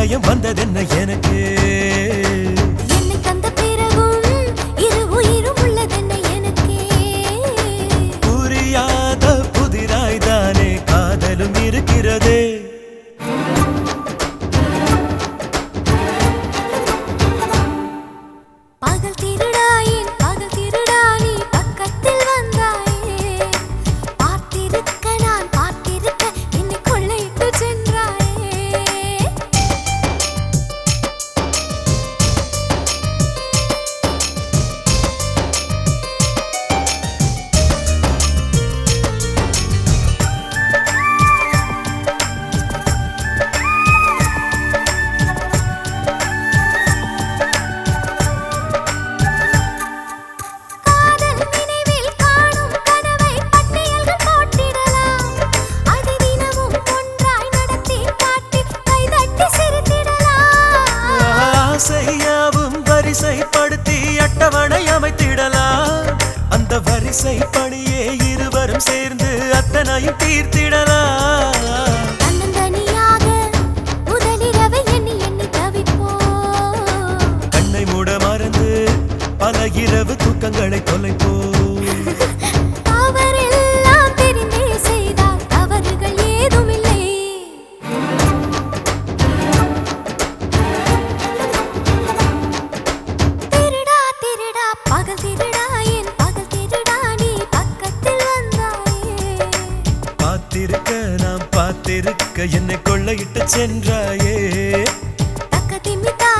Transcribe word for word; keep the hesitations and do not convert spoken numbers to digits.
இதயம் வந்ததென்ன எனக்கு என்னை தந்த பிறகும் இரு உயிரும் உள்ளதென்ன எனக்கே புரியாத புதிராய்தானே காதலும் இருக்கிறதே பகல் திருடாயின் பகல் திருடா நீ பக்கத்தில் வந்தாயே பார்த்திருக்க நான் பார்த்திருக்க என்னை கொள்ளையிட்டு சென்றாயே காதல் நினைவில் காணும் கனவை பட்டியல்கள் போட்டிடலாம் அதை தினமும் ஒன்றாய் நடத்தி காட்டி கைதட்டி சிரித்திடலாம் ஆசையாவும் வரிசைப்படுத்தி அட்டவணை அமைத்திடலாம் அந்த வரிசை பணியே இருவரும் சேர்ந்து அத்தனையும் தீர்த்திடலாம் தன்னந்தனியாக முதலிரவை எண்ணி எண்ணி தவிப்போம் கண்ணை மூட மறந்து பல இரவு தூக்கங்களை தொலைப்போம் தவறெல்லாம் தெரிந்தே செய்தால் தவறுகள் ஏதுமில்லை திருடா திருடா பகல் திருடா என் பகல் திருடா நீ பக்கத்தில் வந்தாயே பார்த்திருக்க நாம் பார்த்திருக்க என்னை கொள்ளையிட்டு சென்றாயே தக்க திமித்தா